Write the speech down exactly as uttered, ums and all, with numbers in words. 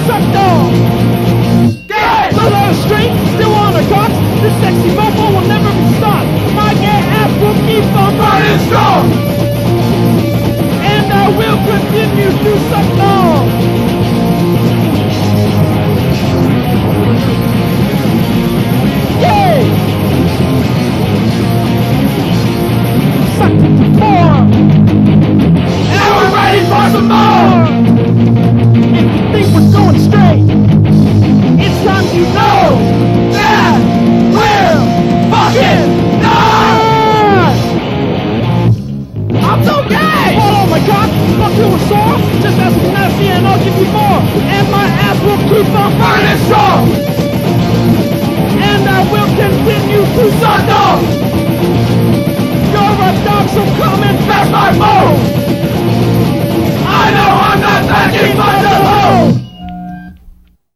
sucked off. Get So low straight, still on the cocks. This sexy mofo will never be stopped. My gay ass will keep on running strong. And I will continue to suck off. Yay! Sucked it to pour. And we're ready for some more. If you think we're going straight, it's time you know.